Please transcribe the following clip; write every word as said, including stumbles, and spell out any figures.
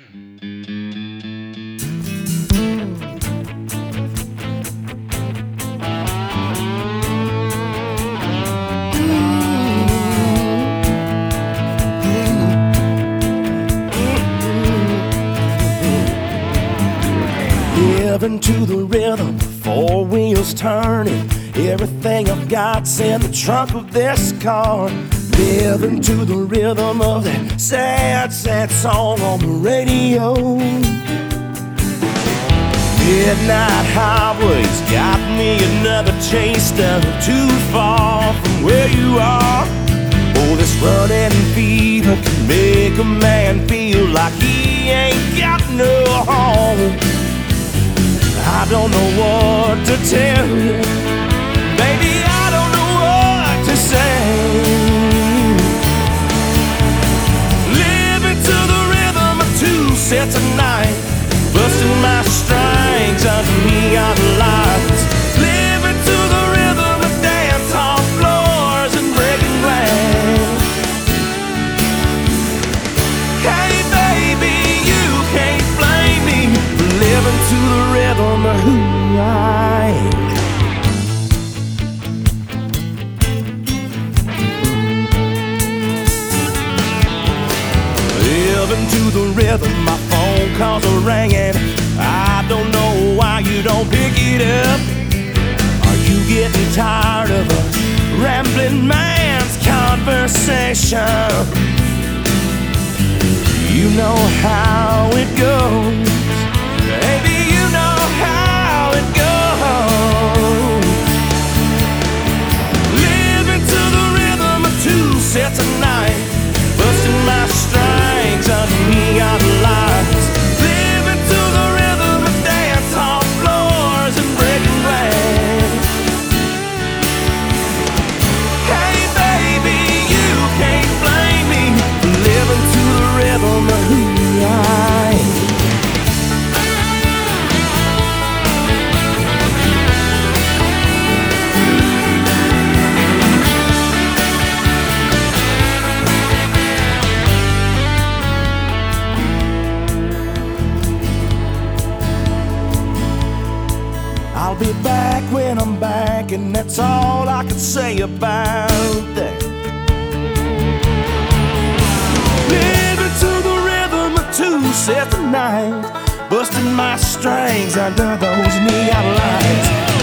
Living to the rhythm, four wheels turning. Everything I've got's in the trunk of this car. Living to the rhythm of that sad, sad song on the radio. Midnight highways got me another taste of too far from where you are. Oh, this running fever can make a man feel like he ain't got no home. I don't know what to tell you, baby, I don't know what to say. Living to the rhythm of two sets of night, busting my strings under neon lights. Living to the rhythm of dance hall floors and breaking glass. Hey baby, you can't blame me for living to the rhythm of who I am. Living to the rhythm, my phone calls are ringing. I don't know why you don't pick it up. Are you getting tired of a rambling man's conversation? You know how it goes, baby, you know how it goes. Living to the rhythm of two sets of night, busting my strings under neon lights. Living to the rhythm of dance hall floors and breaking glass. Hey baby, you can't blame me for living to the rhythm of who I am. I'll be back when I'm back, and that's all I can say about that. Living to the rhythm of two sets of night, busting my strings under those neon lights.